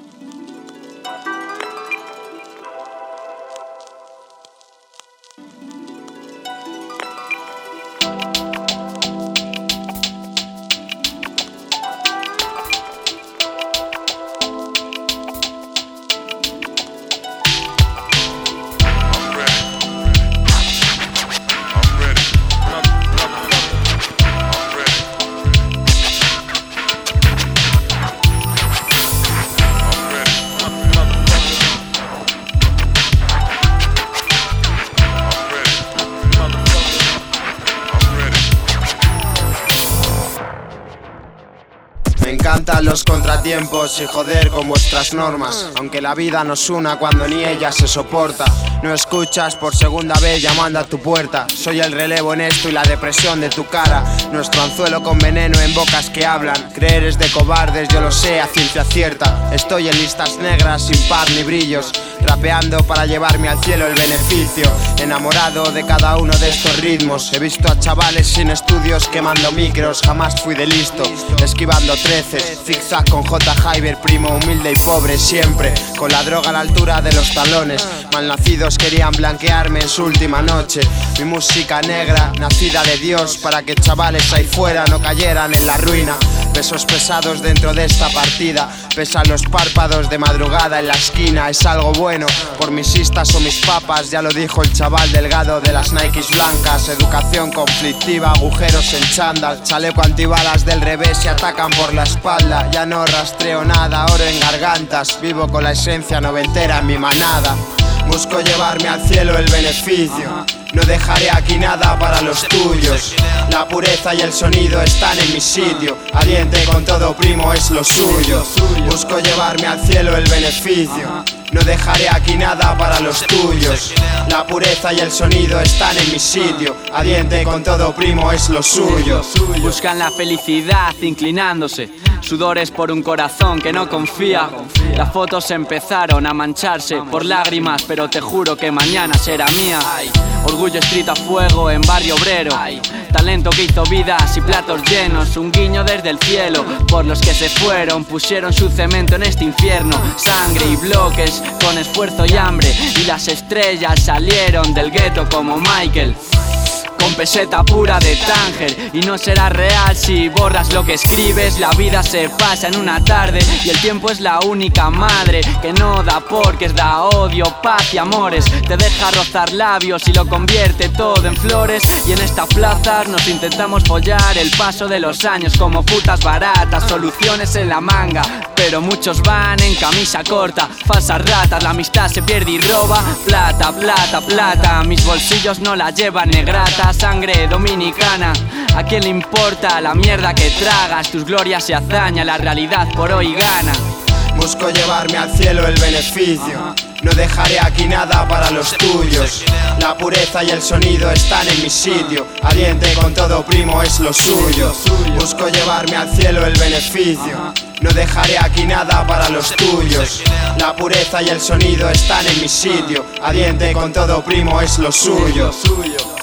Me encantan los contratiempos y joder con vuestras normas, aunque la vida nos una cuando ni ella se soporta. No escuchas por segunda vez llamando a tu puerta. Soy el relevo en esto y la depresión de tu cara. Nuestro anzuelo con veneno en bocas que hablan. Creer es de cobardes, yo lo sé a ciencia cierta. Estoy en listas negras sin par ni brillos, rapeando para llevarme al cielo el beneficio. Enamorado de cada uno de estos ritmos. He visto a chavales sin estudios quemando micros. Jamás fui de listo, esquivando treces. Zigzag con J. Hyber, primo humilde y pobre siempre, con la droga a la altura de los talones. Malnacidos querían blanquearme en su última noche. Mi música negra, nacida de Dios, para que chavales ahí fuera no cayeran en la ruina. Pesos pesados dentro de esta partida, pesan los párpados de madrugada en la esquina. Es algo bueno por mis sistas o mis papas, ya lo dijo el chaval delgado de las Nikes blancas. Educación conflictiva, agujeros en chándal, chaleco antibalas del revés y atacan por la espalda. Ya no rastreo nada, oro en gargantas, vivo con la esencia noventera en mi manada. Busco llevarme al cielo el beneficio, no dejaré aquí nada para los tuyos. La pureza y el sonido están en mi sitio, ardiente con todo primo es lo suyo. Busco llevarme al cielo el beneficio, no dejaré aquí nada para los tuyos. La pureza y el sonido están en mi sitio, ardiente con todo primo es lo suyo. Buscan la felicidad inclinándose, sudores por un corazón que no confía. Las fotos empezaron a mancharse por lágrimas, pero te juro que mañana será mía. Orgullo escrito a fuego en barrio obrero, talento que hizo vidas y platos llenos. Un guiño desde el cielo por los que se fueron, pusieron su cemento en este infierno. Sangre y bloques con esfuerzo y hambre, y las estrellas salieron del gueto como Michael, con peseta pura de Tánger. Y no será real si borras lo que escribes. La vida se pasa en una tarde y el tiempo es la única madre que no da porques, da odio, paz y amores. Te deja rozar labios y lo convierte todo en flores. Y en esta plaza nos intentamos follar el paso de los años como putas baratas, soluciones en la manga, pero muchos van en camisa corta, falsas ratas. La amistad se pierde y roba plata, plata, plata. Mis bolsillos no la llevan negrata, sangre dominicana. ¿A quién le importa la mierda que tragas? Tus glorias y hazaña, la realidad por hoy gana. Busco llevarme al cielo el beneficio, no dejaré aquí nada para los tuyos. La pureza y el sonido están en mi sitio, ardiente con todo primo es lo suyo. Busco llevarme al cielo el beneficio, no dejaré aquí nada para los tuyos. La pureza y el sonido están en mi sitio, ardiente con todo primo es lo suyo.